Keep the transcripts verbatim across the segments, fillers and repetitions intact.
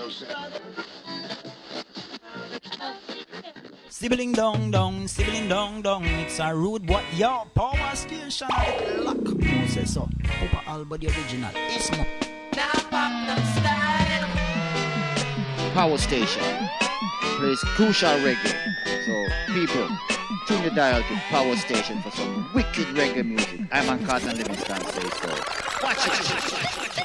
Sibling dong dong, sibling dong dong, it's a rude boy, yo, power station, lock, who says so, Papa Alba the original, it's mo. Power station plays crucial reggae, so people, tune the dial to Power Station for some wicked reggae music. I'm on Carton Livingston say so. Watch it!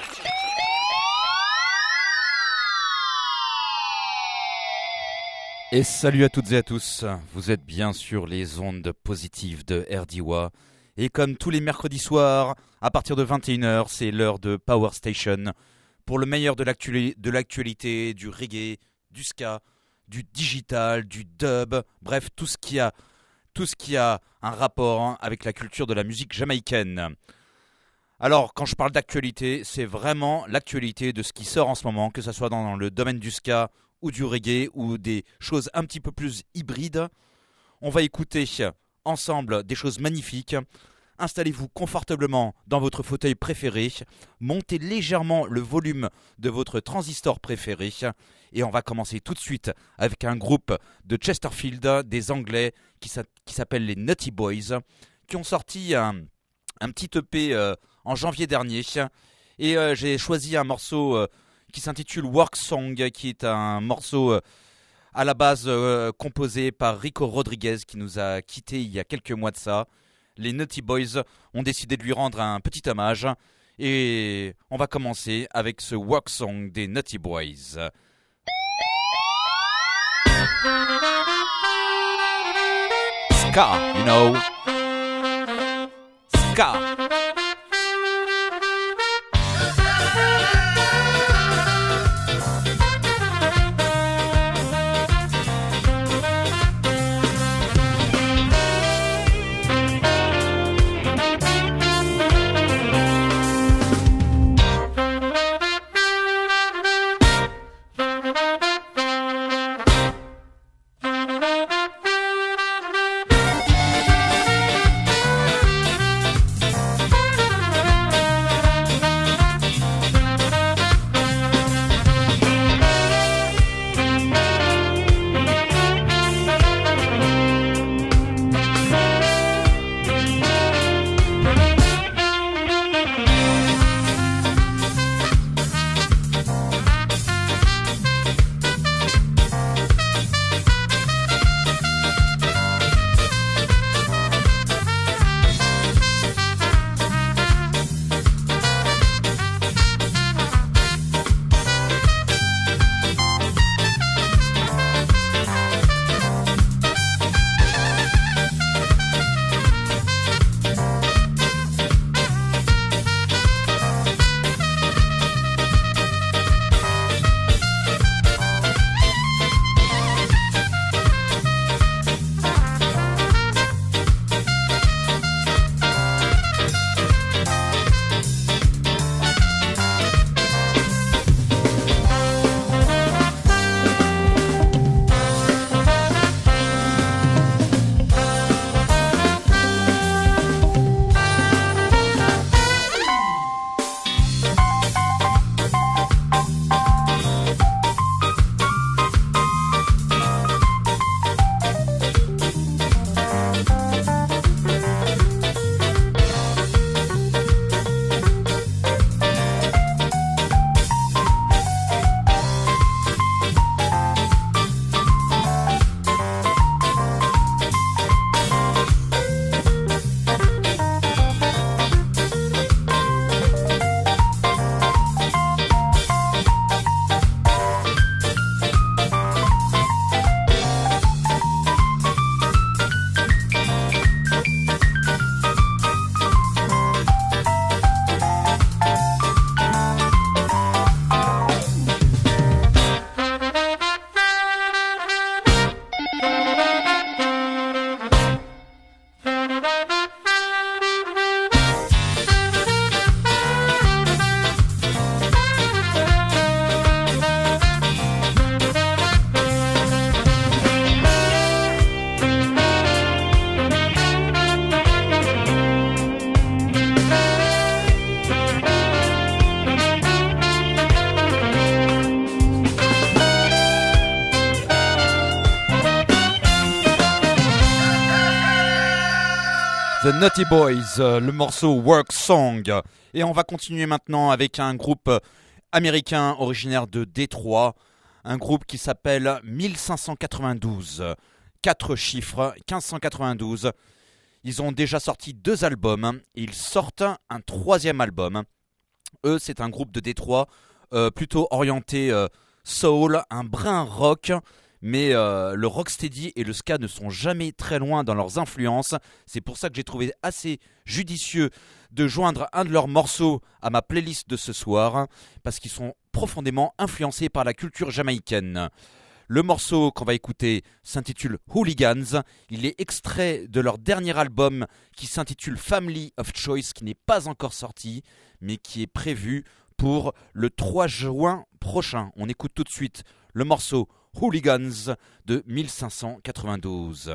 Et salut à toutes et à tous, vous êtes bien sur les ondes positives de R D W A. Et comme tous les mercredis soirs, à partir de vingt et une heures, c'est l'heure de Power Station. Pour le meilleur de, l'actu- de l'actualité, du reggae, du ska, du digital, du dub, bref, tout ce qui a, tout ce qui a un rapport avec la culture de la musique jamaïcaine. Alors, quand je parle d'actualité, c'est vraiment l'actualité de ce qui sort en ce moment, que ce soit dans le domaine du ska ou du reggae ou des choses un petit peu plus hybrides. On va écouter ensemble des choses magnifiques. Installez-vous confortablement dans votre fauteuil préféré, montez légèrement le volume de votre transistor préféré et on va commencer tout de suite avec un groupe de Chesterfield, des Anglais qui, s'a- qui s'appellent les Nutty Boys, qui ont sorti un, un petit E P euh, en janvier dernier et euh, j'ai choisi un morceau euh, qui s'intitule Work Song, qui est un morceau euh, à la base euh, composé par Rico Rodriguez qui nous a quittés il y a quelques mois de ça. Les Nutty Boys ont décidé de lui rendre un petit hommage et on va commencer avec ce Work Song des Nutty Boys. Ska, you know. Ska. Ska. Naughty Boys, euh, le morceau Work Song. Et on va continuer maintenant avec un groupe américain originaire de Détroit, un groupe qui s'appelle mille cinq cent quatre-vingt-douze. Quatre chiffres, quinze cent quatre-vingt-douze. Ils ont déjà sorti deux albums, ils sortent un troisième album. Eux, c'est un groupe de Détroit euh, plutôt orienté euh, soul, un brin rock. Mais euh, le rocksteady et le ska ne sont jamais très loin dans leurs influences. C'est pour ça que j'ai trouvé assez judicieux de joindre un de leurs morceaux à ma playlist de ce soir, parce qu'ils sont profondément influencés par la culture jamaïcaine. Le morceau qu'on va écouter s'intitule Hooligans. Il est extrait de leur dernier album qui s'intitule Family of Choice, qui n'est pas encore sorti, mais qui est prévu pour le trois juin prochain. On écoute tout de suite le morceau Hooligans de mille cinq cent quatre-vingt-douze.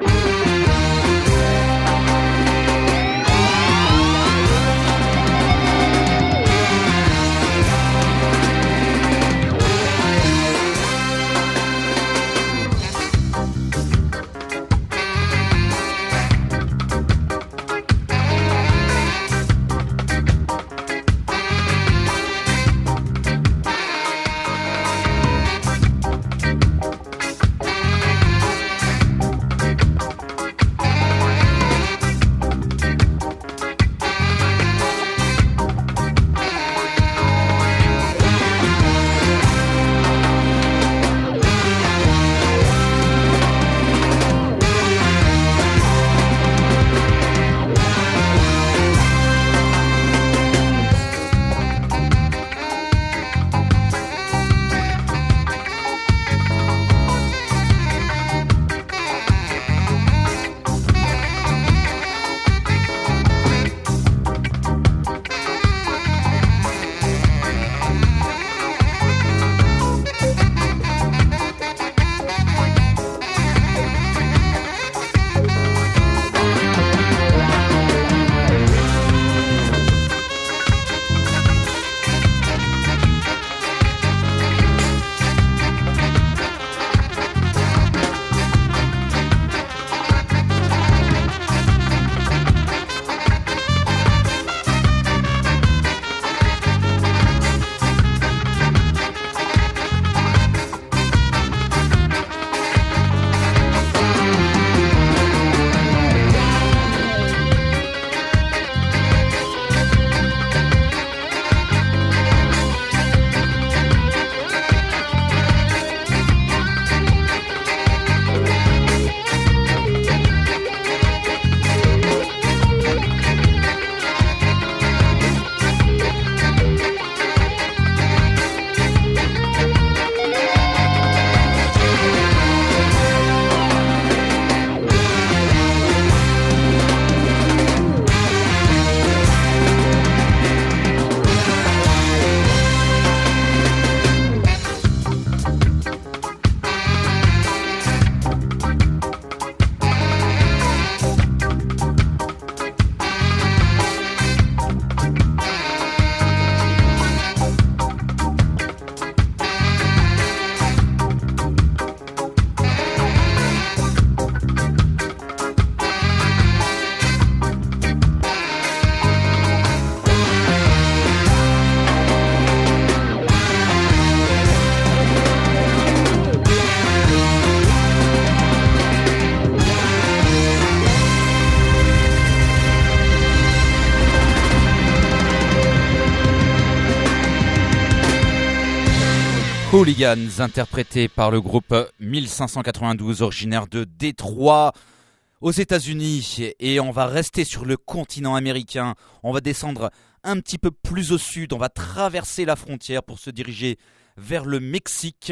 Hooligans, interprété par le groupe mille cinq cent quatre-vingt-douze, originaire de Détroit, aux États-Unis. Et on va rester sur le continent américain. On va descendre un petit peu plus au sud. On va traverser la frontière pour se diriger vers le Mexique.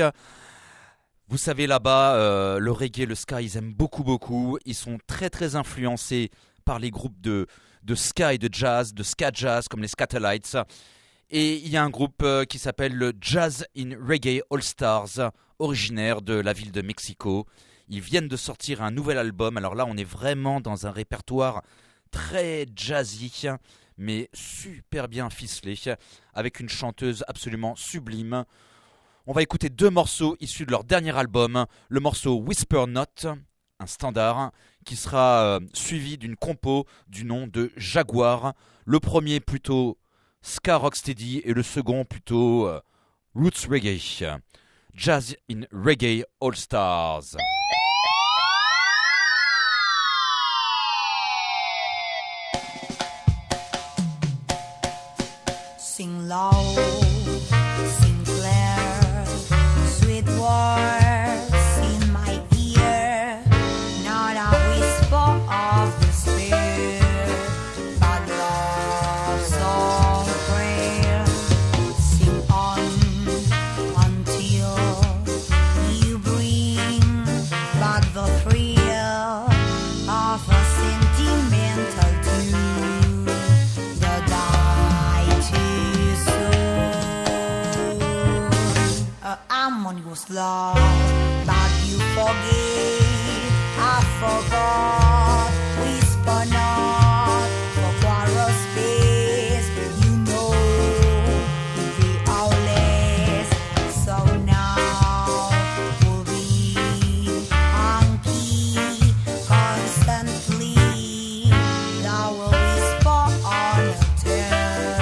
Vous savez, là-bas, euh, le reggae, le ska, ils aiment beaucoup, beaucoup. Ils sont très, très influencés par les groupes de, de ska et de jazz, de ska jazz, comme les Skatalites. Et il y a un groupe euh, qui s'appelle le Jazz in Reggae All Stars, originaire de la ville de Mexico. Ils viennent de sortir un nouvel album. Alors là, on est vraiment dans un répertoire très jazzy, mais super bien ficelé, avec une chanteuse absolument sublime. On va écouter deux morceaux issus de leur dernier album. Le morceau Whisper Not, un standard qui sera euh, suivi d'une compo du nom de Jaguar. Le premier plutôt ska rocksteady et le second plutôt euh, roots reggae. Jazz in Reggae All Stars. Sing low, sing clear, sweet words in my ear, not a whisper of despair, but love song prayer. Sing on until you bring back the thrill of a sentimental tune, the die too soon. A harmonious love, but you forget, I forgot, whisper not, for quarrel space, you know, we are less, so now we'll be hunky, constantly, thou will whisper on eternity.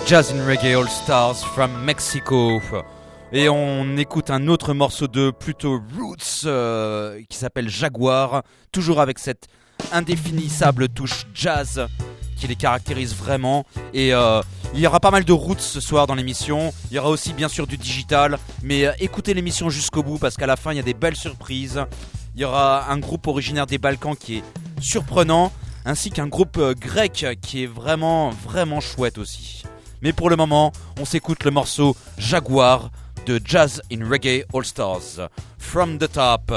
Jazz in Reggae All Stars from Mexico. Et on écoute un autre morceau de plutôt roots euh, qui s'appelle Jaguar, toujours avec cette indéfinissable touche jazz qui les caractérise vraiment. Et euh, il y aura pas mal de roots ce soir dans l'émission. Il y aura aussi bien sûr du digital, mais euh, écoutez l'émission jusqu'au bout parce qu'à la fin il y a des belles surprises. Il y aura un groupe originaire des Balkans qui est surprenant, ainsi qu'un groupe euh, grec qui est vraiment vraiment chouette aussi. Mais pour le moment, on s'écoute le morceau Jaguar de Jazz in Reggae All Stars. From the top.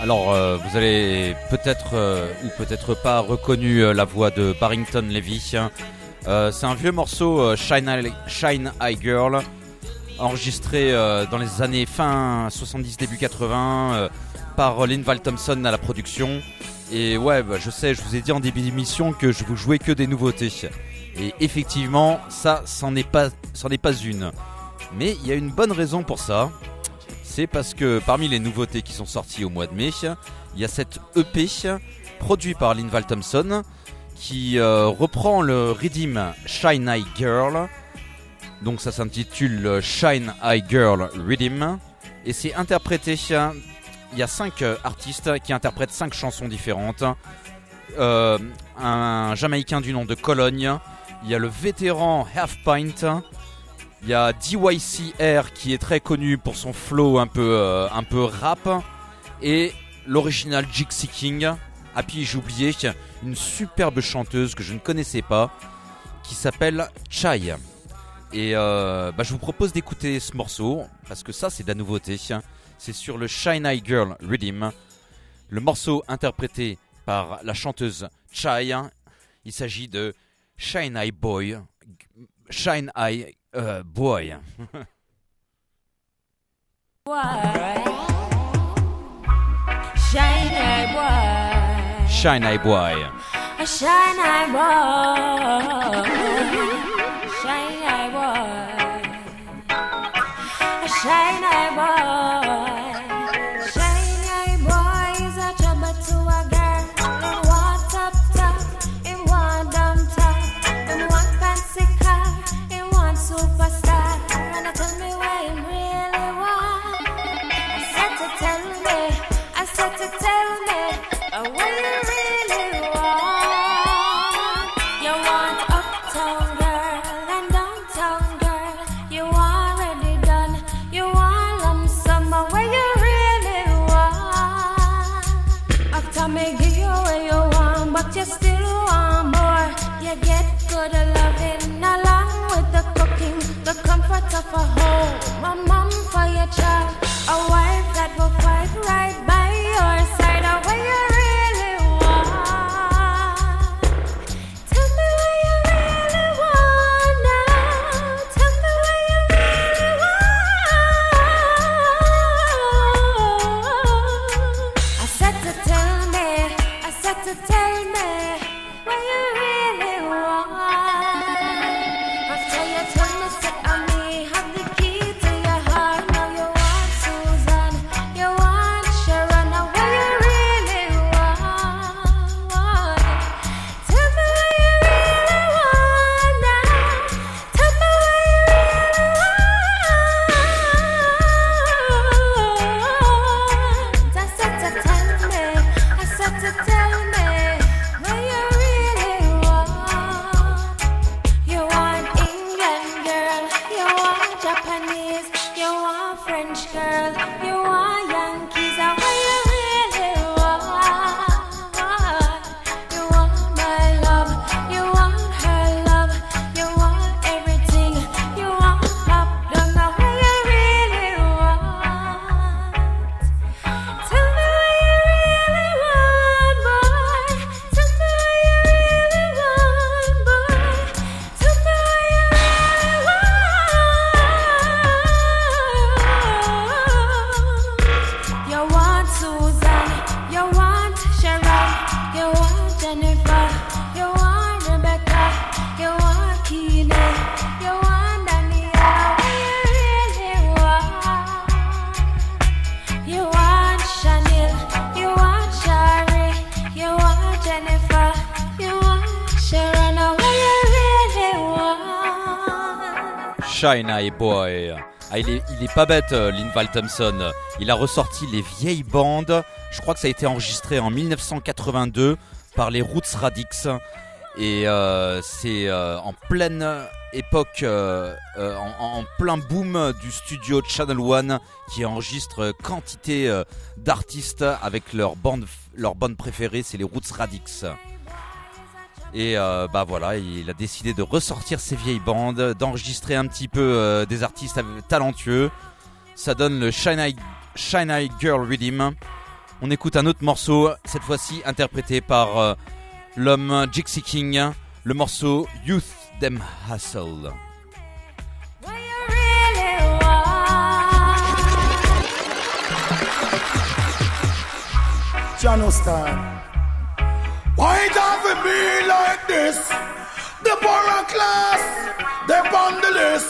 Alors euh, vous avez peut-être euh, ou peut-être pas reconnu euh, la voix de Barrington Levy. Euh, c'est un vieux morceau euh, Shine, I, Shine I Girl, enregistré euh, dans les années fin soixante-dix début quatre-vingts euh, par Linval Thompson à la production. Et ouais, bah, je sais, je vous ai dit en début d'émission que je vous jouais que des nouveautés. Et effectivement, ça, c'en est pas, c'en est pas une. Mais il y a une bonne raison pour ça. C'est parce que parmi les nouveautés qui sont sorties au mois de mai, il y a cette E P produit par Linval Thompson qui euh, reprend le rhythm Shine I Girl. Donc ça s'intitule Shine I Girl Rhythm. Et c'est interprété, il y a cinq artistes qui interprètent cinq chansons différentes. Euh, un Jamaïcain du nom de Cologne, il y a le vétéran Half Pint, il y a D Y C R qui est très connu pour son flow un peu, euh, un peu rap, et l'original Gypsy King. Ah puis j'ai oublié une superbe chanteuse que je ne connaissais pas qui s'appelle Chai. Et euh, bah, je vous propose d'écouter ce morceau parce que ça c'est de la nouveauté. C'est sur le Shine I Girl Rhythm. Le morceau interprété par la chanteuse Chai. Il s'agit de Shine I Boy. Shine I uh, Boy. Shine I boy. Shine I Boy. Shine I boy. Shine I boy. Shine I boy. Shine I boy is a trouble to a girl. Him want up top, him want down top, him want fancy car, him want superstar. And I tell me what him really want. I said to tell me, I said to tell me uh, what you really want. You want uptown girl and downtown girl. You already done. You want lump sum, but what you really want. After me give you what you want, but you still want more. You get good loving along with the cooking, the comfort of a home, a mom for your child, a wife that will fight right by your side. Oh, what you really want. Tell me what you really want now. Tell me what you really want. I said to tell me, I said to tell me what you really want. After you told me that I may have the key to your heart. Now you want Susan, you want Sharon. Now what you really want. Tell me what you really want now. Tell me what you really want. I said to tell me, I said to tell me what you really want. You want England girl, you want Japanese, you want French girl, you want Yankees. And what you really want. You want my love, you want her love, you want everything, you want pop down. Now what you really want. Tell me what you really want, boy. Tell me what you really want, boy. Tell me what you really want. You want Susan, you want Sharon, you want Jennifer, you want Rebecca, you want Keely, you want Daniela. What you really want. You want Chanel, you want Shari, you want Jennifer, you want Sharon. Now what you really want. Shine I Boy. Ah, il est, il est pas bête, euh, Linval Thompson. Il a ressorti les vieilles bandes. Je crois que ça a été enregistré en dix-neuf cent quatre-vingt-deux par les Roots Radix. Et euh, c'est euh, en pleine époque, euh, euh, en, en plein boom du studio Channel One qui enregistre quantité euh, d'artistes avec leur bande, leur bande préférée, c'est les Roots Radix. Et euh, bah voilà, il a décidé de ressortir ses vieilles bandes, d'enregistrer un petit peu euh, des artistes talentueux. Ça donne le Shine I, Shine I Girl Rhythm. On écoute un autre morceau, cette fois-ci interprété par euh, l'homme Jixi King, le morceau Youth Them Hustle. What you really want? Jano Star. Why it have to be like this? The poorer class, they on the list.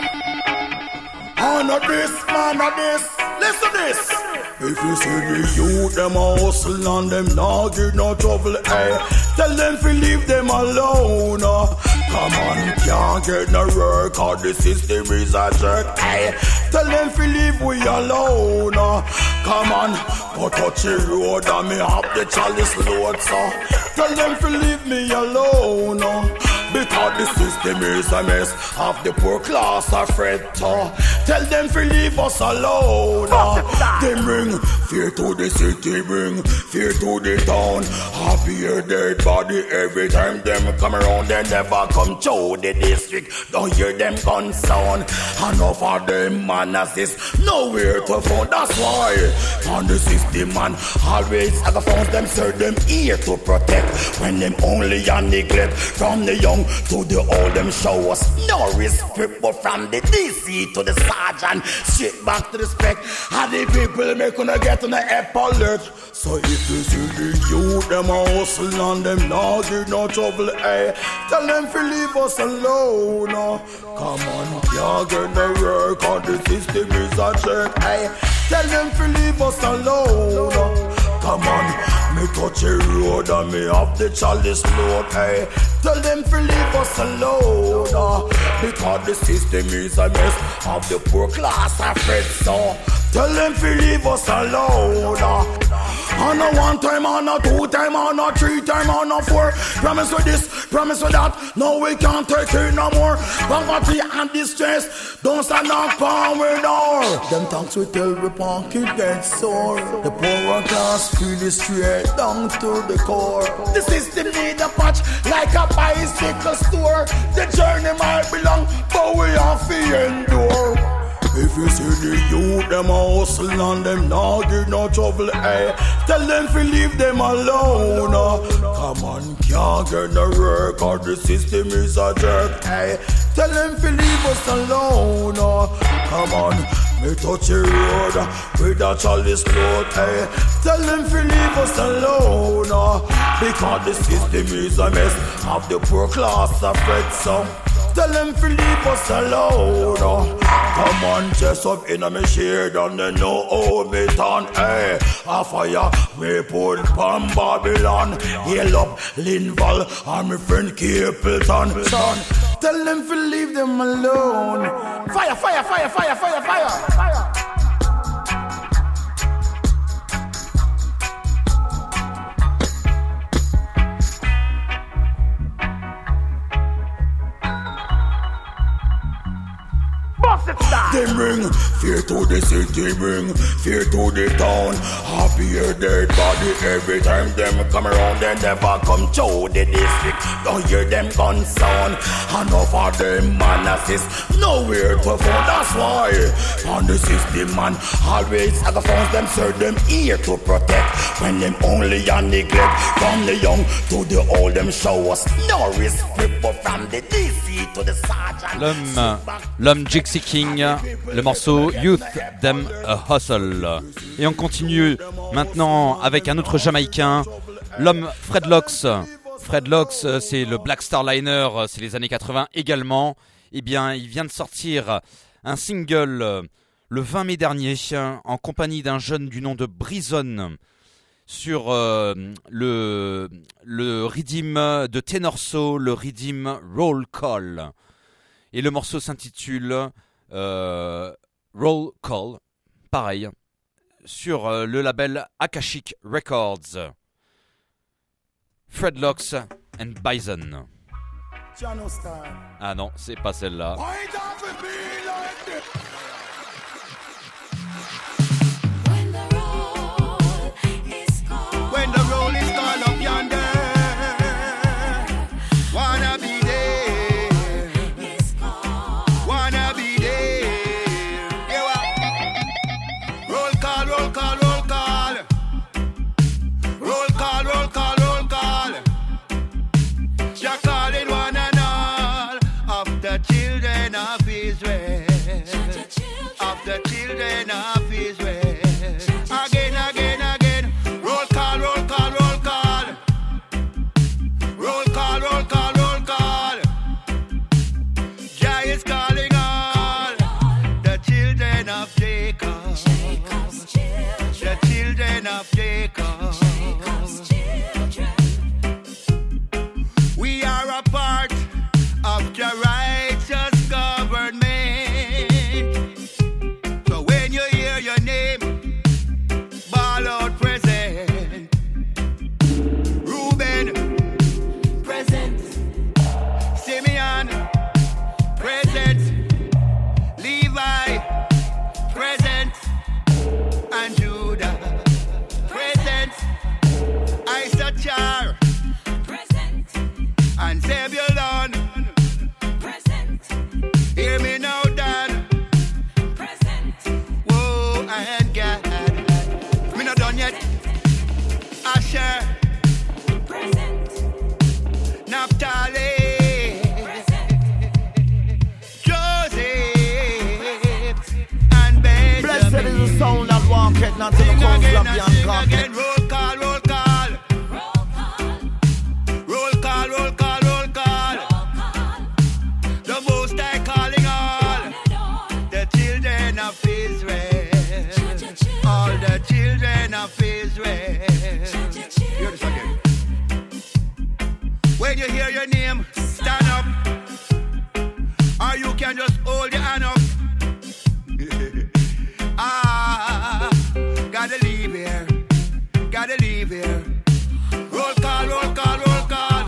Oh, not this, man, not this. Listen this. If you see the youth, them a hustle and them not give no trouble, eh? Tell them to leave them alone. Uh. Come on, can't get no work, cause the system is a jerk, eh? Tell them to leave we alone. Uh. Come on, go touch the road and me have the chalice load, so tell them to leave me alone. Uh. Because the system is a mess, half the poor class are fret. Uh. Tell them to leave us alone. Uh. They bring fear to the city, bring fear to the town. Happy a dead body every time them come around. They never come to the district. Don't hear them gun sound. Enough of them manners is nowhere to find. That's why on the system man always have found them serve them ear to protect. When them only a neglect from the young to the old, them show us no respect. But from the D C to the sergeant, straight back to the spec. How the people make gonna get on the app alert. So if you see the youth, them a hustle and them not give no trouble, eh? Tell them to leave us alone. Uh. Come on, can't get no work, cause the system is a jerk, eh? Tell them to leave us alone. Uh. Come on, me touch the road and me have the chalice load, eh? Tell them to leave us alone. Uh. Because the system is a mess, of the poor class are fed, so tell them to leave us alone. Uh. On a one time, on a two time, on a three time, on a four. Promise with this, promise with that. No, we can't take it no more. Poverty and distress, don't stand up on we door. Them tanks we tell we pocket get sore. The poorer class feel it straight down to the core. The system need a patch like a bicycle store. The journey might be long, but we have to endure. If you see the youth, them a hustle and them not give no trouble, eh? Tell them to leave them alone. Uh. Come on, can't get no work, cause the system is a jerk, eh? Tell them to leave us alone. Uh. Come on, me touch the road with a chalice load, eh? Tell them to leave us alone. Uh. Because the system is a mess, of the poor class are fed some. Tell them to leave us alone. Uh. Come on, chest up in a me shade and they know how me turn, eh? A fire we put from Babylon. Hail up Linval and my friend Capleton. Son, tell them to leave them alone. Fire, fire, fire, fire, fire, fire, fire. They bring fear to the city, bring fear to the town. Happy a dead body every time them come around. They never come to the district. Don't hear them gun sound. Enough of them manners is nowhere to find. That's why on the system man always have found them serve them ear to protect. When them only a neglect from the young to the old, them show us no respect. But from the D C to the sergeant, L'homme, l'homme Jixi King, le morceau Youth Them Hustle. Et on continue maintenant avec un autre Jamaïcain, l'homme Fred Lox. Fred Lox, c'est le Black Star Liner, c'est les années quatre-vingts également. Eh bien, il vient de sortir un single le vingt mai dernier en compagnie d'un jeune du nom de Brison sur euh, le, le rhythm de Tenor Soul, le rhythm Roll Call. Et le morceau s'intitule euh, Roll Call, pareil, sur euh, le label Akashic Records. Fred Lox and Bison. Ah non, c'est pas celle-là. When the roll is called up yonder, wanna be there, wanna be there. Yeah, roll call, roll call, roll call. Get not to the Sing cold again club, and young sing cock. again. Roll call, roll call. Roll call, roll call, roll call. The Most High calling all the children of Israel. All the children of Israel. Hear this again. When you hear your name, stand up. Or you can just hold your hand up. Ah, gotta leave here. Gotta leave here. Roll call, roll call, roll call.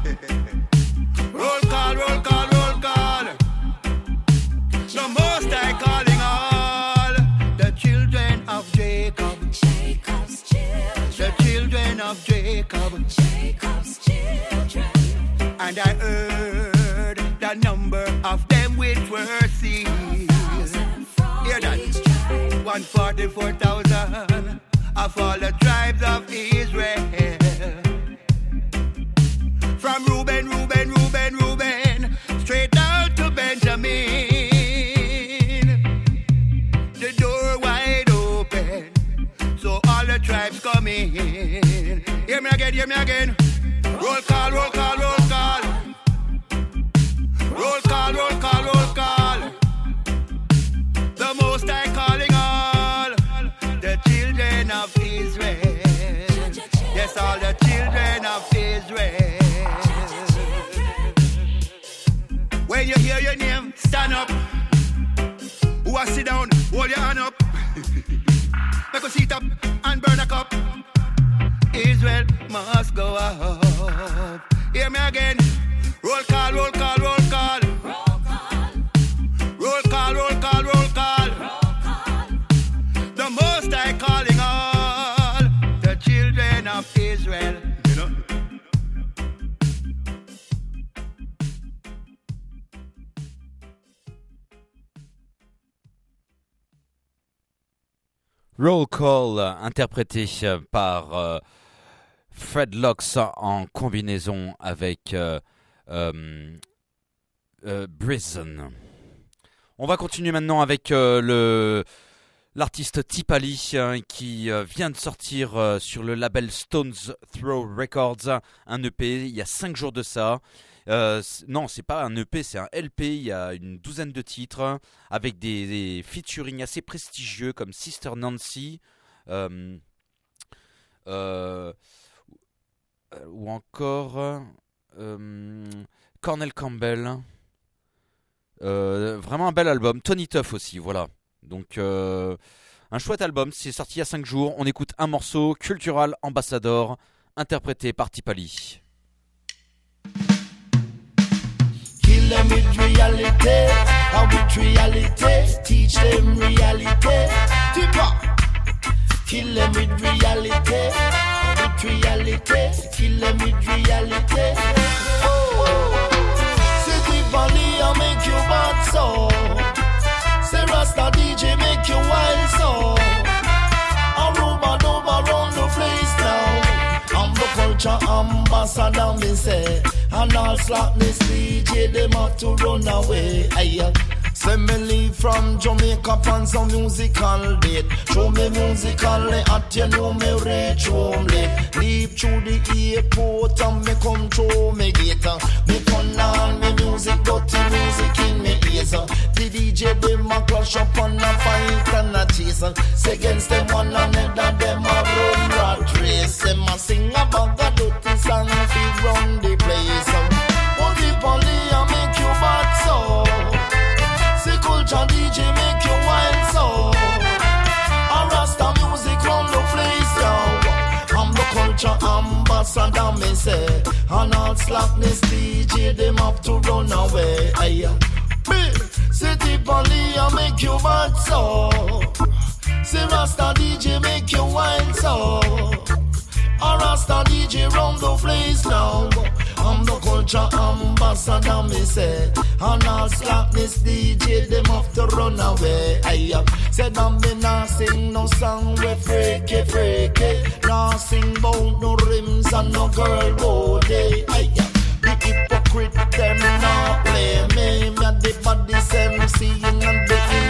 Roll call, roll call, roll call. The Most High calling all the children of Jacob. Jacob's children. The children of Jacob. Jacob's children. And I heard the number of them which were seized. Hear that? one hundred forty-four thousand of all the tribes of Israel. From Reuben, Reuben, Reuben, Reuben, straight down to Benjamin. The door wide open, so all the tribes come in. Hear me again, hear me again. Roll call, roll call, roll call. Roll call, roll call, roll call. The Most High calling all the children of Israel. Yes, all the children of Israel. When you hear your name, stand up. Who are sit down, hold your hand up. Make a seat up and burn a cup. Israel must go up. Hear me again. Roll call, roll call, roll call. Roll call, roll call, roll call. The Most High calling all the children of Israel. You know? Roll Call, euh, interprété euh, par euh, Fred Locks en combinaison avec euh, euh, euh, Brizon. On va continuer maintenant avec euh, le l'artiste Tipali euh, qui euh, vient de sortir euh, sur le label Stones Throw Records un E P il y a cinq jours de ça. Euh, c- non, c'est pas un E P, c'est un L P. Il y a une douzaine de titres avec des, des featuring assez prestigieux comme Sister Nancy euh, euh, ou encore euh, Cornel Campbell. Euh, vraiment un bel album. Tony Tuff aussi, voilà. Donc euh, un chouette album. C'est sorti il y a cinq jours. On écoute un morceau, Cultural Ambassador, interprété par Tipali. Kill them with reality, and with reality, teach them reality. Tipper. Kill them with reality, and with reality, kill them with reality. City Valley, I make you bad so. Say Rasta D J make you wild so. Aruba Doba round the place now. I'm the culture ambassador, me say. And all slackness D J, them have to run away. Aye. Say me leave from Jamaica on some musical date. Show me musically at you know me reach home late. Leave through the airport and me come through me gate. Me turn on me music, dirty music in me ears. The D J them a clash up and a fight and a chase. Say against them one another, them a run rat race. Them a sing a bag of dirty song fi run the place. Oh, the police a make you bad so. Say culture D J make you wild so. A Rasta music run the place now. I'm the culture ambassador, me say. And all slackness D J them have to run away. Aye. Me, city police a make you bad so. Say Rasta D J make you wild so. A Rasta D J run the place now. I'm the culture ambassador, me say. And all slackness D J, them have to run away. I said I'm me nah sing no song with freaky, freaky. Nah sing bout no rims and no girl body. I the hypocrite, them nah play me. Me a the body M C and the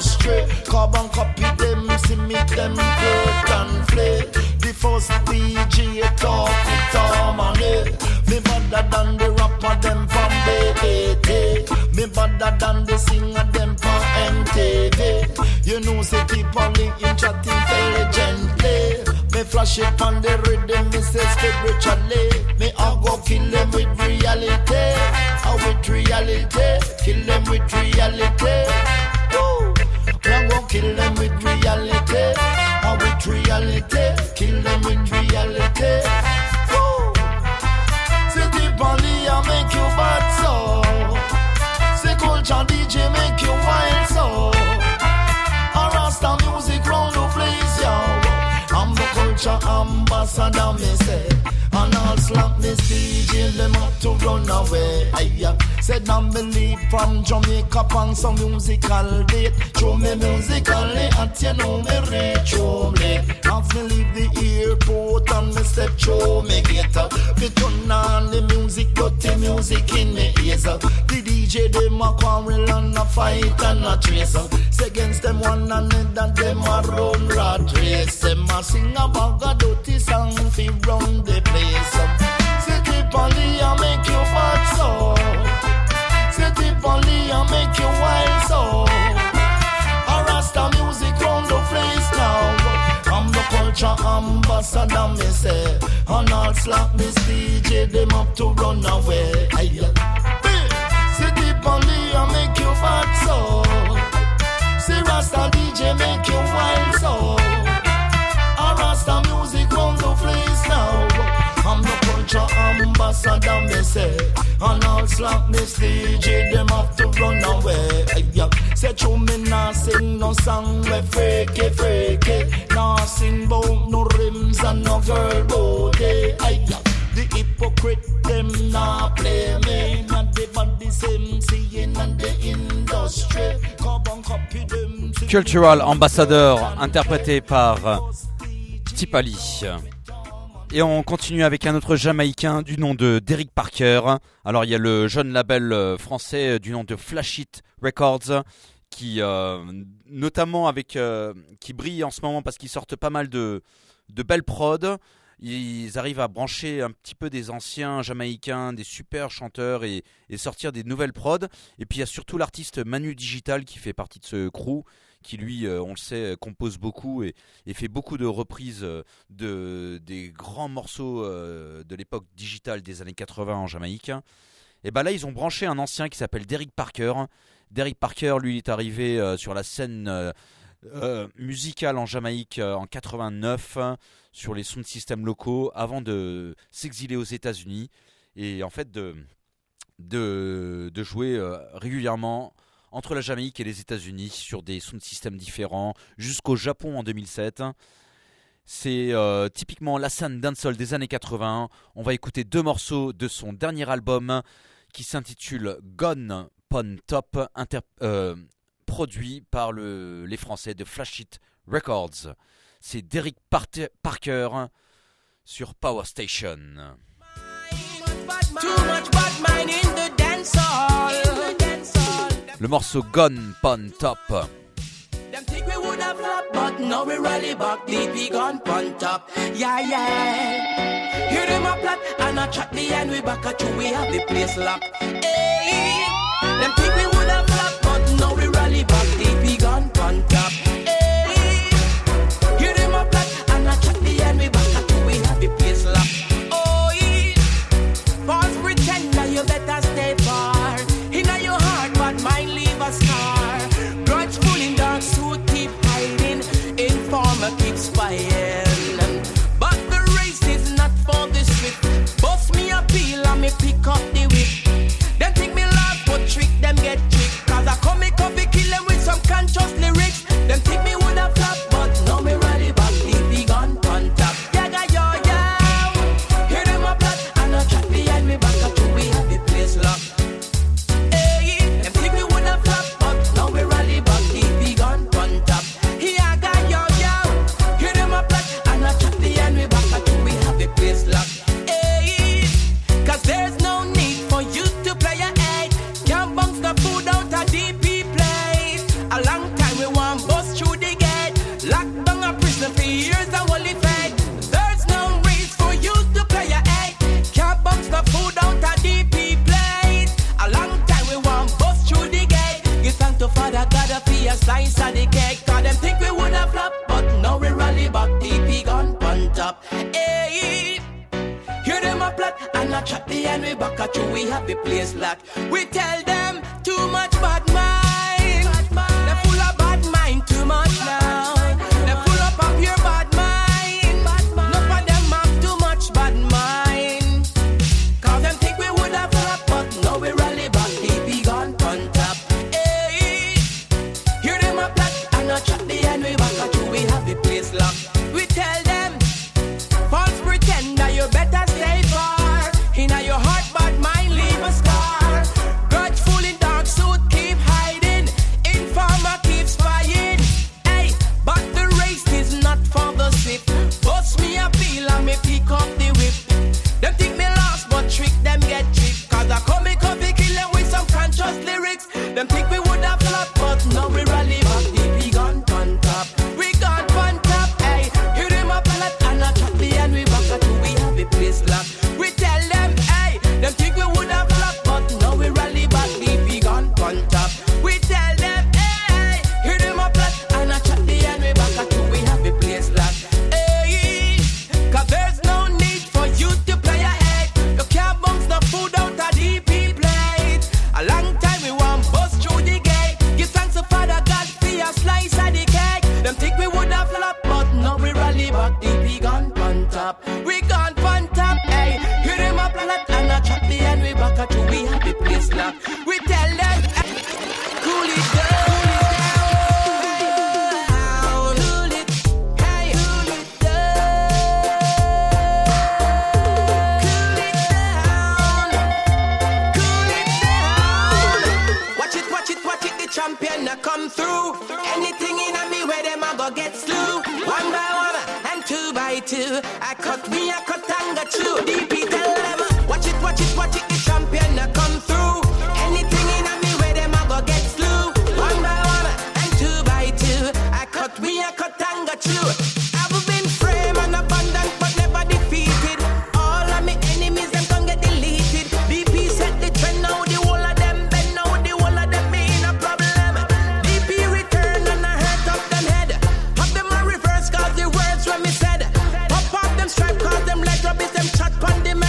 industry. Carbon copy them, see me them hurt and flay. The first D J talk with harmony. Me better than the rapper them from B A T. Me better than the singer them from M T V. You know say people in chat intelligently. Me flash it on the rhythm, me say spiritually. Me I go kill them with reality. I with reality, kill them with reality. Woo! Me go kill them with reality. I with reality, kill them with reality. Woo! Say deep only I make you bad so. Say culture D J make you wild so. A Rasta music round the place yo. I'm the culture ambassador, me say. And all slackness D J, them have to run away. I said I'm believe from Jamaica on some musical date. Show me musically, and you know me reach home late. Have me leave the airport and me step show me get up. Me turn on the music, but the music in me ears up. The D J, them a quarrel and a fight and a trace up. Say against them one another, them a run rat race. Them a sing about a dirty song, fi run the place. City Polly, I make you bad so. City Polly, I make you wild so. A Rasta music round the place now. I'm the culture ambassador, me say. And all slackness D J, them up to run away. City Polly, I make you bad so. See Rasta D J make you wild so. A Rasta music round the place now. I'm the culture ambassador, me say. And all slackness D J, them have to run away. Yeah. Say to me nah sing no song we freaky, freaky. Nah sing bout no rims and no girl booty. Yeah. The hypocrite, them nah play me. Not the body same seeing and the industry. Carbon copy them. Cultural Ambassador, interprété par Tipali. Et on continue avec un autre Jamaïcain du nom de Derrick Parker. Alors il y a le jeune label français du nom de Flash It Records qui euh, notamment avec euh, qui brille en ce moment parce qu'ils sortent pas mal de de belles prods. Ils arrivent à brancher un petit peu des anciens Jamaïcains, des super chanteurs et, et sortir des nouvelles prods. Et puis il y a surtout l'artiste Manu Digital qui fait partie de ce crew, qui lui, on le sait, compose beaucoup et, et fait beaucoup de reprises de, des grands morceaux de l'époque digitale des années quatre-vingts en Jamaïque. Et bien là, ils ont branché un ancien qui s'appelle Derrick Parker. Derrick Parker, lui, est arrivé sur la scène euh, musicale en Jamaïque en quatre-vingt-neuf sur les sound systems locaux avant de s'exiler aux États-Unis et en fait de, de, de jouer régulièrement entre la Jamaïque et les États-Unis sur des sound systems différents jusqu'au Japon en deux mille sept. C'est euh, typiquement la scène dancehall des années quatre-vingts. On va écouter deux morceaux de son dernier album qui s'intitule Gone Pon Top, inter- euh, produit par le, les Français de Flash It Records. C'est Derrick Parter- Parker sur Power Station. Too much bad mind in the dancehall. Le morceau Gone Pon Top. Them think we would have flop, but now we rally back. D P gone pon top. Yeah, yeah. Hear them a plot and a chat the end. We back at you, we have the place locked. Hey. Them think we would have flop, but now we rally back. D P gone pon top. Hey. Hear them a plot and a chat the end. We back at you, we have the place locked. Oh, yeah. False pretender, you better stay far. Inna your heart, but mind leave a scar. Grudgeful in dark suit, keep hiding. Informer keeps spying. But the race is not for the swift. Bust me a peel and me pick up the whip. Them think me laugh, but trick them get tricked. see, here's the holy faith. There's no reason for you to play your eight. Can't box the food out a D P plate. A long time we want bust through the gate. Give thanks to Father God for your slice of the cake. Cause them think we would have flopped, but now we rally back. D P gun on top. Hey, hear them a plot and a chat the end we back at you. We have the place locked. We tell them too much bad mind. They full of bad mind too much now. They full up of your bad mind. Enough of them have too much bad mind. Cause them think we would have flopped, but now we rally back. D P gun on top. Hey, hear them a plot and a chat the end we back at you. We have the place locked. We tell them false pretender, you better stay far. In your heart, bad mind, leave a scar. Grudgeful in dark suit, keep hiding. Informer keep spying. Hey, but the race is not for the swift. Bust me a peel and me pick up the whip. Them think me lost, but trick them get tricked. Cause I come me coffee kill them with some conscious lyrics. Them think we would have flopped, but now we rally back. D P gun on top. We gun on top, hey. Hear them up a lot and a chat the end we back at you. We have the place locked. We tell them, hey, them think we would have flopped, but now we rally back. D P gun on top. We tell them, hey, hear them up lot and a chat the end we back at you. We have the place locked. Hey, cause there's no need for you to play your head. You can't bounce the food out a D P plate. A long time we want bust through the gate. Give thanks to Father God for your slice of the cake. Them think we would have flopped, but now we rally back. D P gun on top. We gone on top, hey. Hear them up a lot and a chat the end we back at you. We have the place locked. We tell them, hey, cool it down, cool it, hey, cool it down, cool it down, cool it down. Watch it, watch it, watch it, the champion a come through. Anything in a me where them a go get slew. One by one and two by two. I cut me, I cut and got you. D P tell them, watch it, watch it, watch it, the champion a come through. Anything in a me where them a go get slew. One by one and two by two. I cut me, I cut and got you. I've been framed and abandoned but never defeated. All of me enemies them can get deleted. D P set the trend now, the whole of them bend now, the whole of them ain't a problem. D P return and I hurt up them head. Have them a reverse cause the words when me said. Pop off them stripe cause them leg rubbish them chat pon the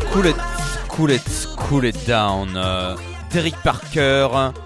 Cool It, Cool It, Cool It Down. Euh, Derek Parker.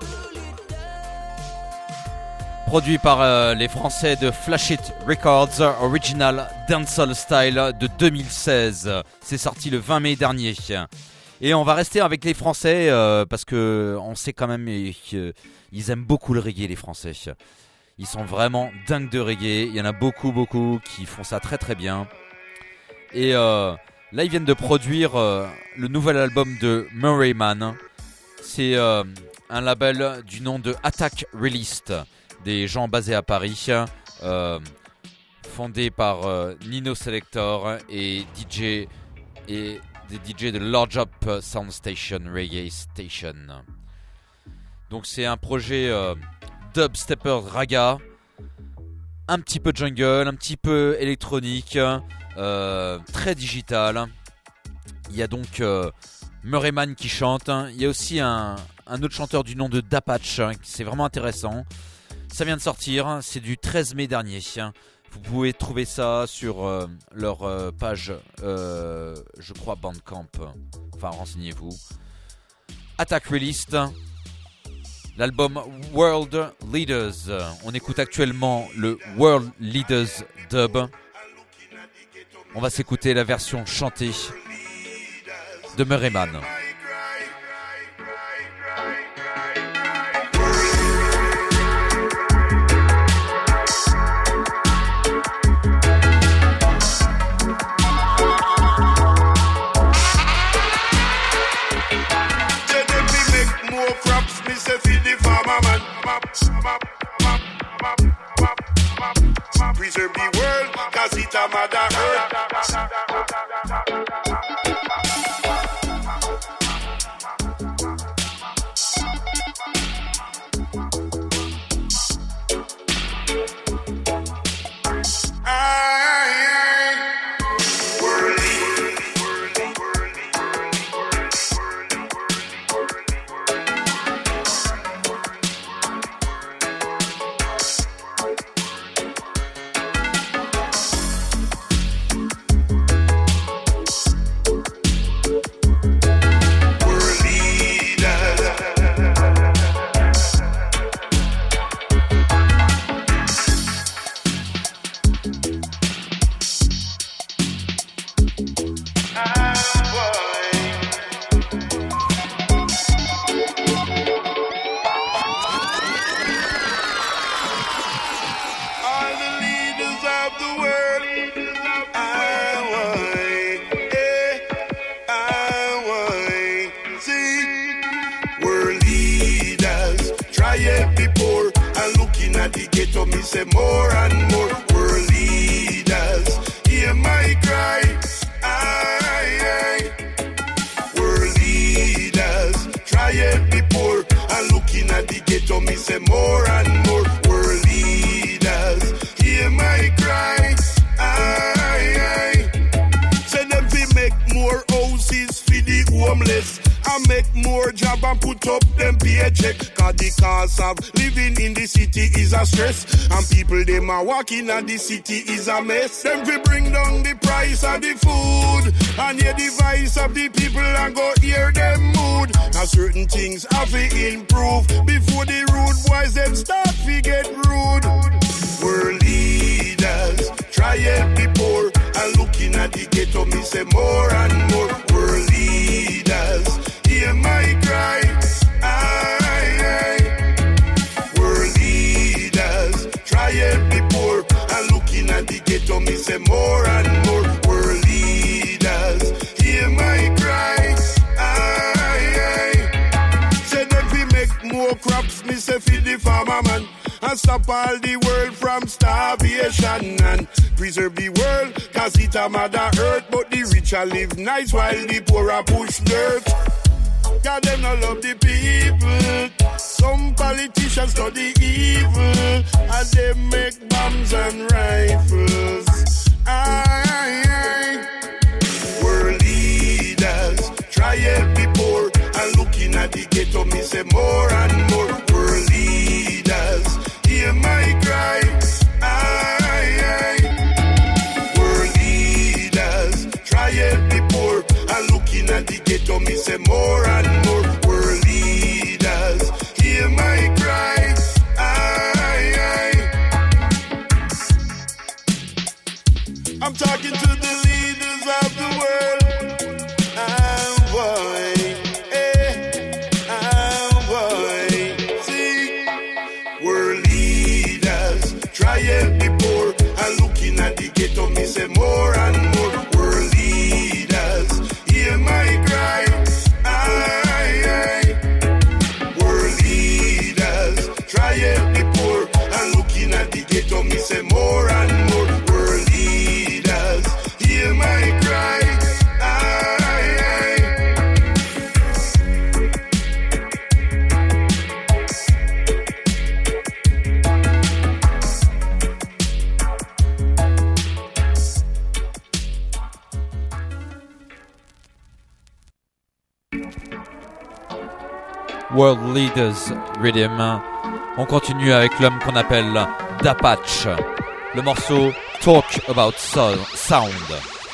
Produit par euh, les Français de Flash It Records, Original Dancehall Style de deux mille seize. C'est sorti le vingt mai dernier. Et on va rester avec les Français euh, parce que on sait quand même qu'ils aiment beaucoup le reggae, les Français. Ils sont vraiment dingues de reggae. Il y en a beaucoup, beaucoup qui font ça très très bien. Et euh, là, ils viennent de produire euh, le nouvel album de Murray Man. C'est euh, un label du nom de Attack Released. Des gens basés à Paris, euh, fondés par euh, Nino Selector et D J et des D J de Large Up Sound Station Reggae Station. Donc c'est un projet euh, dubstepper raga, un petit peu jungle, un petit peu électronique, euh, très digital. Il y a donc euh, Murray Man qui chante. Il y a aussi un, un autre chanteur du nom de Dapatch, c'est vraiment intéressant. Ça vient de sortir, c'est du treize mai dernier. Vous pouvez trouver ça sur euh, leur euh, page, euh, je crois, Bandcamp. Enfin, renseignez-vous. Attack Released, l'album World Leaders. On écoute actuellement le World Leaders dub. On va s'écouter la version chantée de Murray Man. Preserve the world, cause it's a mother earth. Walking at the city is a mess. Them fi bring down the price of the food and hear the voice of the people and go hear them mood. Now certain things have to improve before the rude boys them start to get rude. We're leaders, try help the poor. And looking at the ghetto, me say more and more. We're leaders, hear my cry. Aye, aye. We're leaders, try help the poor. And looking at the ghetto, me say more and more. We're leaders, hear my cry. Aye, aye. Say that we make more crops, me say feed the farmer man. And stop all the world from starvation and preserve the world, cause it's a mother earth. But the rich a live nice while the poor a push dirt. God them no love the people. Some politicians study evil as they make bombs and rifles. Aye, aye. We're leaders, try help the poor. And looking at the ghetto, me say more and more. We're leaders, hear my cry. Aye, aye. We're leaders, try help the poor. And looking looking at the ghetto, me say more and more world leaders, hear my cry. Aye, aye. I'm talking to the leaders of the world. Oh boy, eh, oh boy. See, world leaders, try help the poor. And looking at the ghetto, me say more and more world leaders, hear my cry. Aye, aye. World leaders, try help the poor. And looking at the ghetto, me say more and more world leaders, hear my cry. Aye, aye. World Leaders Rhythm. On continue avec l'homme qu'on appelle Dapatch. Le morceau Talk About so- Sound.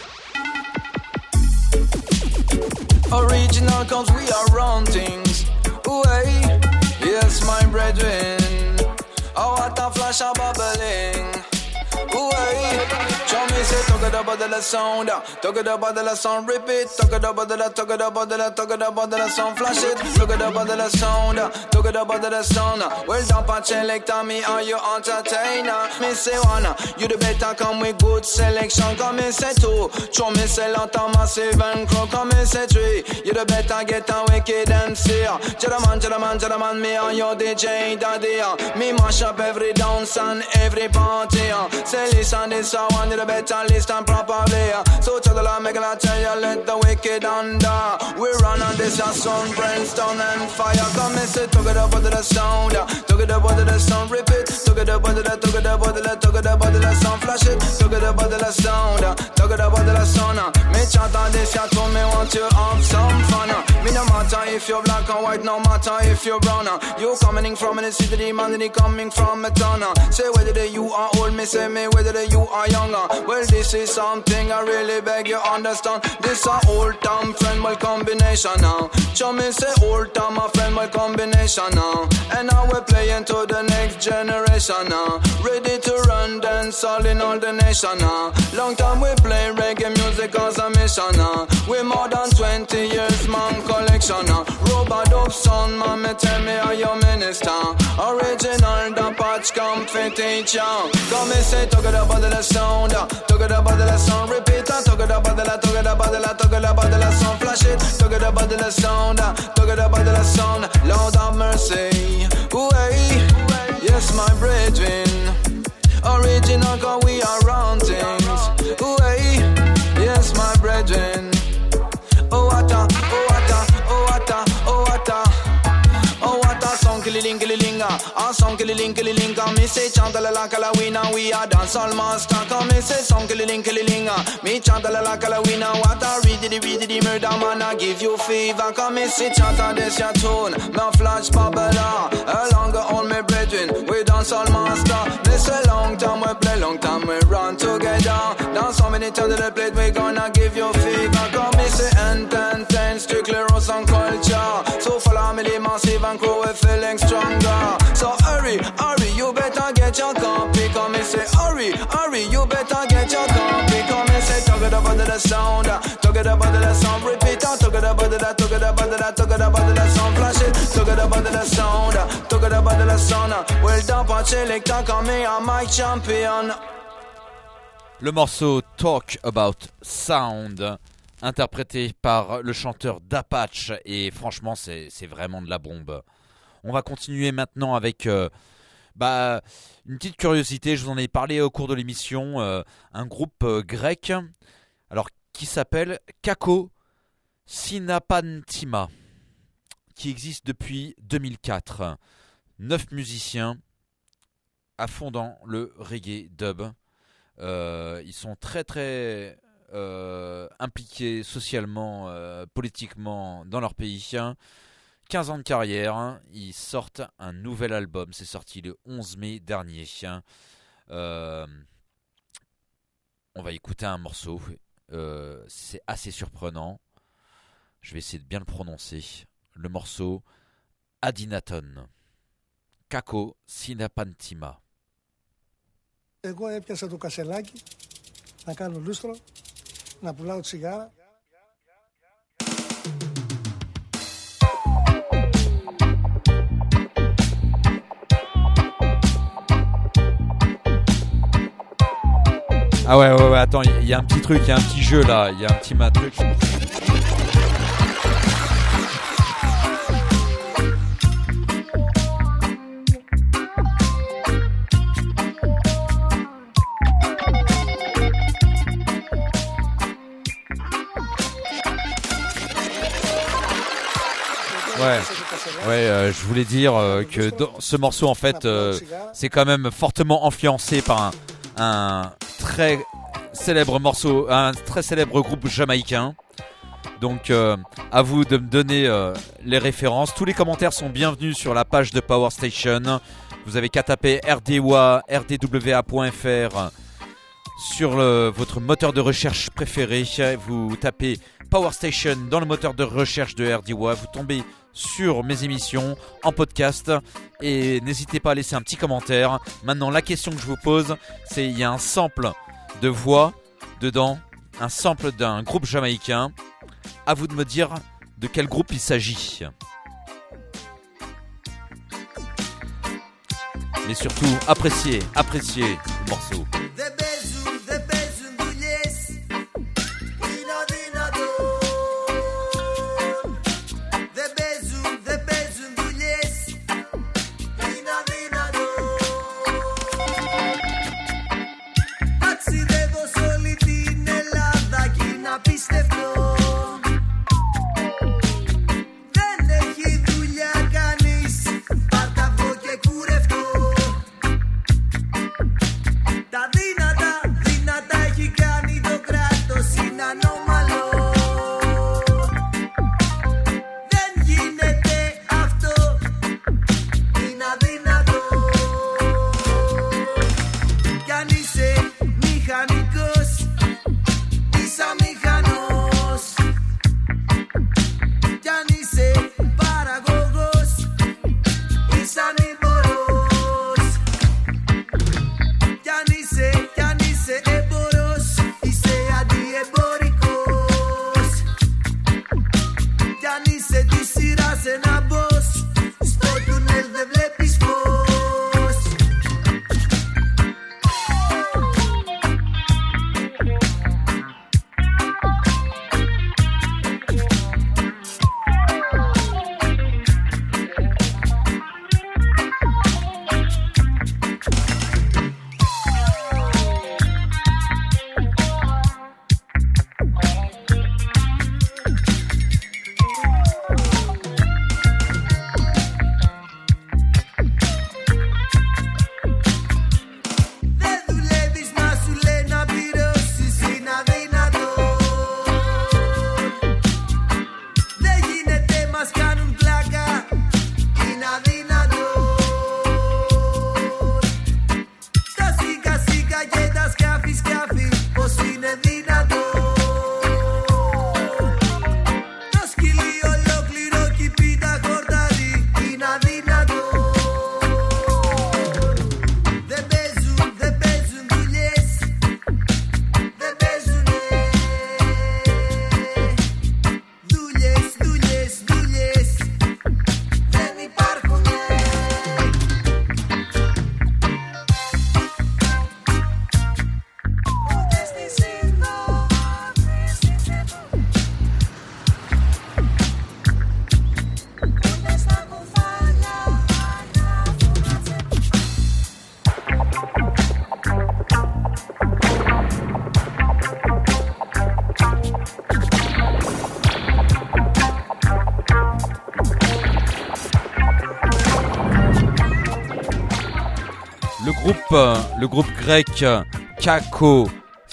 Original cause we are round things. Ooh, hey. Yes, my brethren. Oh, what a flash of bubbling. Ooh, hey. Show me say talk it about the sound. Talk it about the sound. Repeat. Talk it about the talk it about the talk it about the sound. Flash it. Talk it about the sound. Talk it about the sound. Well done, patch like Tommy, are you entertainer? Me say one, you the better come with good selection. Come me say two, show me say lot of massive and crow. Come me say three, you the better get a wicked and see. Gentleman, gentleman, gentleman, me and your D J daddy. Me mash up every dance and every party. Say listen this one, you the better listen properly. So tell the Lord, make I tell you, let the wicked under. We run on this a sun, brimstone and fire. Come and say, talk it up with the sound, talk it up with the sound, repeat. Talk it up with the, talk it up with the, talk it up with the sound, flash it. Talk it up with the sound, talk it up with the sound. Me chat on this, you told me want you have some fun. Me no matter if you're black or white, no matter if you're brown. You coming from the city, the man, and he coming from a town. Say whether you are old, me say me whether you are younger. Well, this is something I really beg you understand. This a old time friend my combination now. Show me say old time a friend my combination now. And now we're playing to the next generation now. Ready to run dance all in all the nation now. Long time we play reggae music as a mission now. We more than twenty years man collection now. Robot of son man, me tell me how your minister. Original the patch come fit each young. Come and say talk it about the sound, talk it about the sound, repeat and talk it about the talk it about the talk it about the sound, flash it, talk it about the sound, talk it about the sound, Lord have mercy. Ooh, hey. Yes, my brethren, original cause we are round things. Ooh, hey. Yes, my brethren. Oh, what a, oh, what a, oh, what a, oh, what a. Oh, what a song, killing, killing, a song, killing, killing, me say, chant la la calawina, we are dance all master. Come, me say, song, killing, killing, me chant la la calawina, what a read the read the murder man, I give you fever. Come, me say, chant a this your tune, me flash babala, along all my brethren, we dance all master. This a long time we play, long time we run together. Dance so many times that they played, we gonna give you fever. Come, me say, and ten, ten, strictly roots and culture. So follow me, the massive and crew, we're feeling stronger. So hurry, hurry, you better get your copy. Come and say, hurry, hurry, you better get your copy. Come and say, talk it about the sound, talk it about the sound, repeat, talk it about the, talk it about the, talk it about the sound, flash it, talk it about the sound, talk it about the sound. Well done, Pachelik, talk on me, I'm my champion. Le morceau Talk About Sound, interprété par le chanteur Dapatch, et franchement c'est, c'est vraiment de la bombe. On va continuer maintenant avec euh, bah, une petite curiosité, je vous en ai parlé au cours de l'émission, euh, un groupe euh, grec alors, qui s'appelle Kako Synapantima, qui existe depuis deux mille quatre. Neuf musiciens à fond dans le reggae dub. Euh, ils sont très très euh, impliqués socialement, euh, politiquement dans leur pays. quinze ans de carrière, ils sortent un nouvel album, c'est sorti le onze mai dernier. Euh, on va écouter un morceau, euh, c'est assez surprenant. Je vais essayer de bien le prononcer. Le morceau Adinaton. Kako Sinapantima. Εγώ έπιασα το κασελάκι να κάνω λούστρο, να πουλάω τσιγάρα. Ah ouais, ouais, ouais, attends, il y a un petit truc, il y a un petit jeu là, il y a un petit ma truc. Ouais, ouais euh, je voulais dire euh, que dans ce morceau en fait, euh, c'est quand même fortement influencé par un, un très célèbre morceau, un très célèbre groupe jamaïcain. Donc euh, à vous de me donner euh, les références. Tous les commentaires sont bienvenus sur la page de Power Station. Vous avez qu'à taper R D W A, R D W A point F R sur le, votre moteur de recherche préféré. Vous tapez Power Station dans le moteur de recherche de R D W A. Vous tombez sur mes émissions en podcast et n'hésitez pas à laisser un petit commentaire. Maintenant, la question que je vous pose, c'est il y a un sample de voix dedans, un sample d'un groupe jamaïcain. À vous de me dire de quel groupe il s'agit. Mais surtout, appréciez, appréciez le morceau. Le groupe grec Kako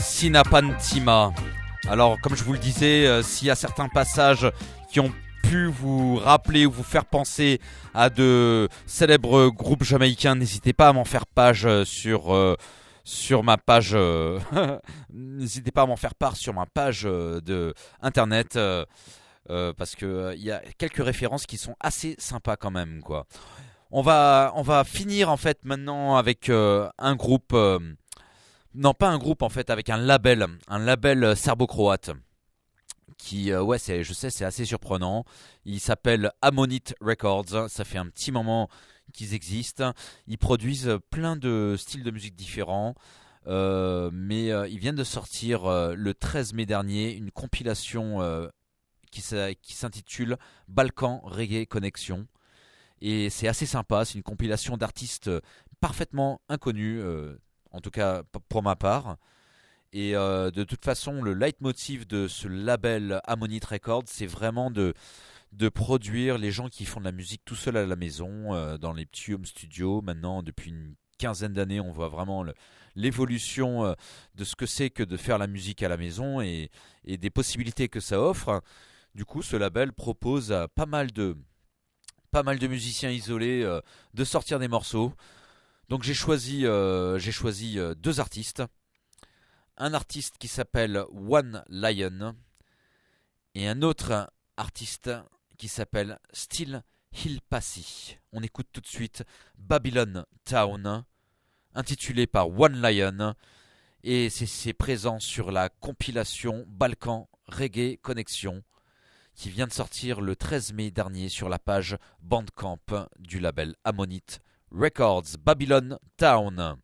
Sinapantima. Alors comme je vous le disais, euh, s'il y a certains passages qui ont pu vous rappeler ou vous faire penser à de célèbres groupes jamaïcains, n'hésitez pas à m'en faire page sur euh, sur ma page euh, n'hésitez pas à m'en faire part sur ma page euh, de internet. euh, euh, parce que il euh, y a quelques références qui sont assez sympas quand même, quoi. On va, on va finir en fait maintenant avec euh, un groupe, euh, non pas un groupe en fait, avec un label, un label serbo-croate. Qui, euh, ouais, c'est, je sais, c'est assez surprenant. Il s'appelle Ammonite Records. Ça fait un petit moment qu'ils existent. Ils produisent plein de styles de musique différents. Euh, mais euh, ils viennent de sortir euh, le treize mai dernier une compilation euh, qui, qui s'intitule Balkan Reggae Connection. Et c'est assez sympa. C'est une compilation d'artistes parfaitement inconnus, euh, en tout cas pour ma part. Et euh, de toute façon, le leitmotiv de ce label Ammonite Records, c'est vraiment de, de produire les gens qui font de la musique tout seuls à la maison, euh, dans les petits home studios. Maintenant, depuis une quinzaine d'années, on voit vraiment le, l'évolution euh, de ce que c'est que de faire la musique à la maison et, et des possibilités que ça offre. Du coup, ce label propose à pas mal de, pas mal de musiciens isolés euh, de sortir des morceaux. Donc j'ai choisi, euh, j'ai choisi euh, deux artistes. Un artiste qui s'appelle One Lion et un autre artiste qui s'appelle Still Hilpassi. On écoute tout de suite Babylon Town, intitulé par One Lion, et c'est, c'est présent sur la compilation Balkan Reggae Connection qui vient de sortir le treize mai dernier sur la page Bandcamp du label Ammonite Records. Babylon Town.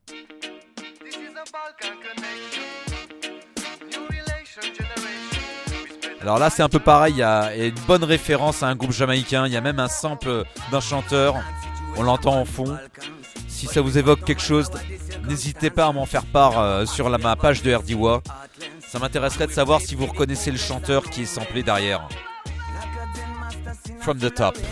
Alors là c'est un peu pareil, il y a une bonne référence à un groupe jamaïcain, il y a même un sample d'un chanteur, on l'entend en fond. Si ça vous évoque quelque chose, n'hésitez pas à m'en faire part euh, sur la, ma page de R D W A. Ça m'intéresserait de savoir si vous reconnaissez le chanteur qui est samplé derrière. From the top.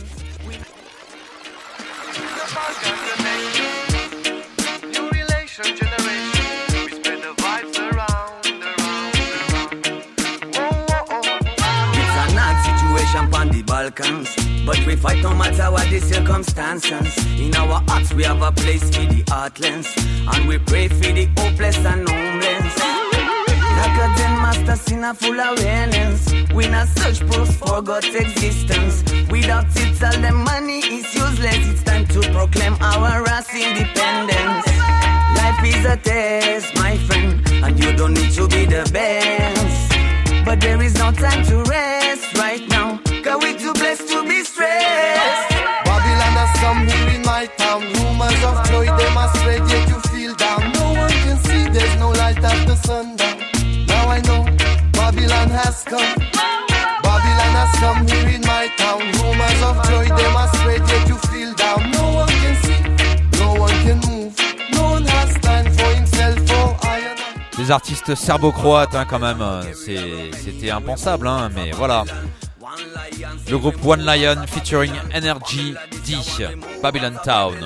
On the Balkans, but we fight no matter what the circumstances. In our hearts we have a place for the heartless, and we pray for the hopeless and homeless. Like a den master sinner full awareness, we not search proofs for God's existence. Without it all the money is useless. It's time to proclaim our race independence. Life is a test, my friend, and you don't need to be the best. But there is no time to rest right now, cause we too blessed to be stressed. Babylon has come here in my town. Rumors of joy, they must spread, yet you feel down. No one can see, there's no light after sundown. Now I know, Babylon has come. Babylon has come here in my town. Rumors of joy, they must spread, yet you feel down. No one can see, no one can move. No one has time for himself, for I am. Des artistes serbo-croates hein, quand même, C'est, c'était impensable, hein, mais voilà. Le groupe One Lion featuring Energy D, Babylon Town.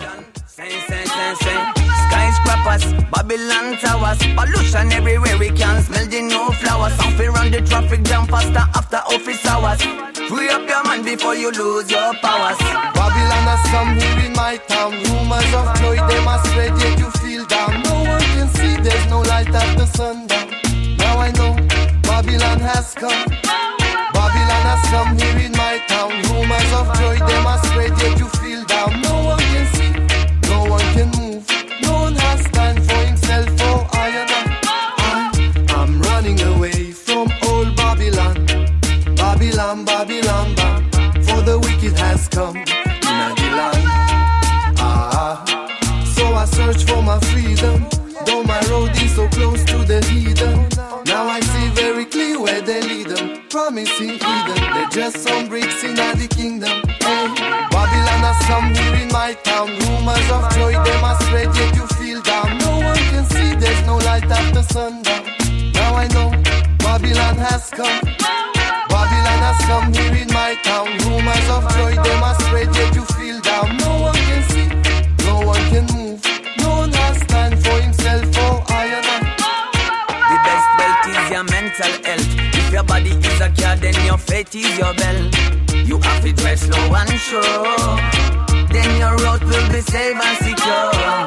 Skyscrapers, Babylon towers, pollution everywhere we can smell the new flowers. Some fear on the traffic jam faster after office hours. Free up your mind before you lose your powers. Babylon has come here in my town. Rumors of joy, they must spread, yet you feel down. No one can see, there's no light after sundown. Now I know, Babylon has come. Babylon has come here in my town. Rumors of joy, they must spread, yet you feel down. No one can see, no one can move. No one has time for himself, for I and I. I'm running away from old Babylon. Babylon, Babylon, Babylon. For the wicked has come in the land. Ah, so I search for my freedom. Though my road is so close to the heathen. Now I see very clear where they lead them. Promising Eden, they're just some bricks in the kingdom. Hey, Babylon has come here in my town. Rumors of joy, they must spread, yet you feel down. No one can see, there's no light after sundown. Now I know, Babylon has come. Babylon has come here in my town. Rumors of joy, they must spread, yet you feel down. No one can see, no one can move. No one has time for himself, for I and I. The best wealth is your mental health. If your body is a car, then your faith is your bell. You have to drive slow and sure, then your road will be safe and secure.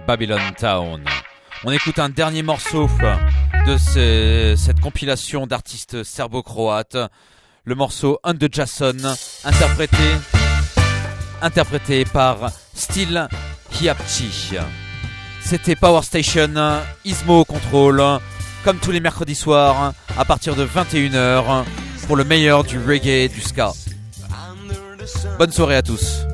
Babylon Town. On écoute un dernier morceau de ce, cette compilation d'artistes serbo-croates, le morceau Under Jason, interprété, interprété par Still Hiapchi. C'était Power Station, Ismo au contrôle, comme tous les mercredis soirs, à partir de vingt et une heures, pour le meilleur du reggae et du ska. Bonne soirée à tous.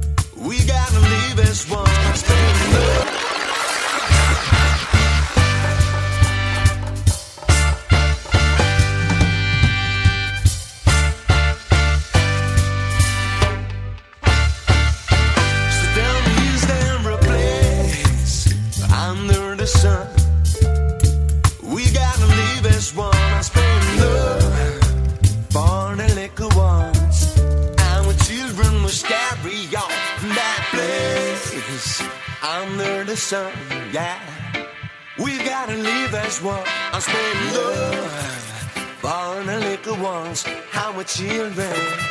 Sun. We gotta leave as one. I spend love for the little ones. Our children must carry on that place under the sun. Yeah, we gotta live as one. I spend love for the little ones. Our children.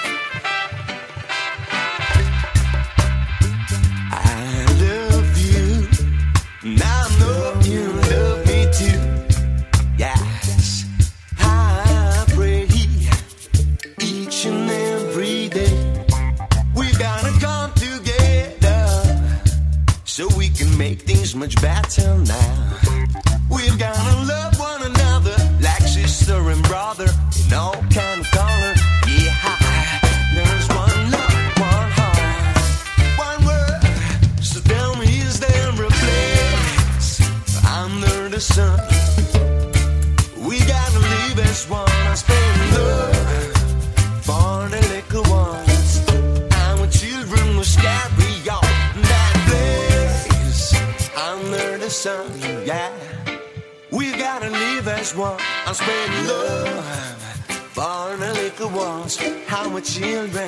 I love you. Now I know you love me too. Yes, I pray each and every day. We gotta come together so we can make things much better now. We've gotta love one another like sister and brother in all kind of color. Yeah, there's one love, one heart, one word. So tell me, is there a place under the sun? We gotta live as one. I spend love for the little ones. Our children must carry on that place under the sun. Yeah, we gotta live as one. I spend love for the little ones. Our children.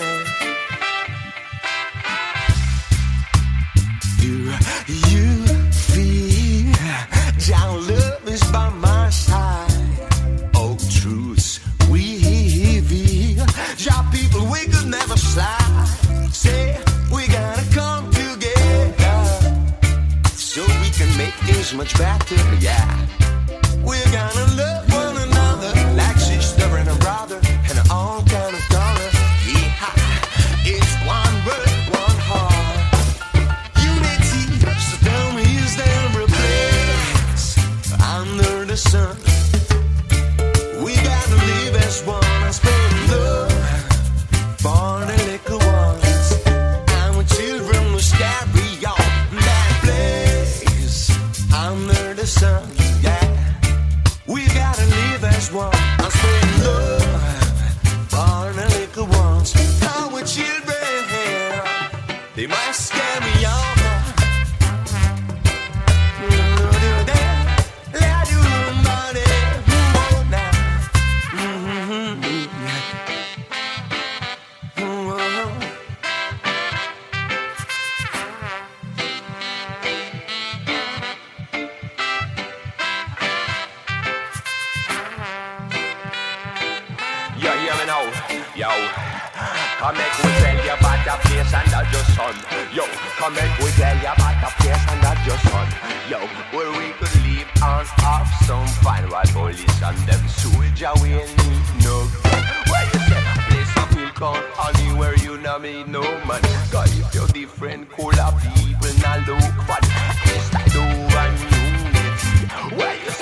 You, you feel your love is by my side. Oh, truths we feel. Your people we could never slide. Say we gotta come together so we can make things much better. Yeah, we're gonna love one another like sister and a brother and all kind of color. Yeah, it's one word, one heart. Unity. So tell me, is there a place under the sun? We gotta live as one. I spend love for the little ones. Our children must carry on that place under the sun. Yeah, we gotta live as one. I spend love for the little ones. Our children, they must carry on. Yo, hear me now, yo. Come make we tell you about the place under your sun. Yo, come make we tell you about the place under your sun. Yo, where we could live and have some fun while police and them soldier we ain't need no gun. Where you say, place of milk and honey where you not meet no man. Cause if you're different, cooler people not look fun. It's like over unity. Where you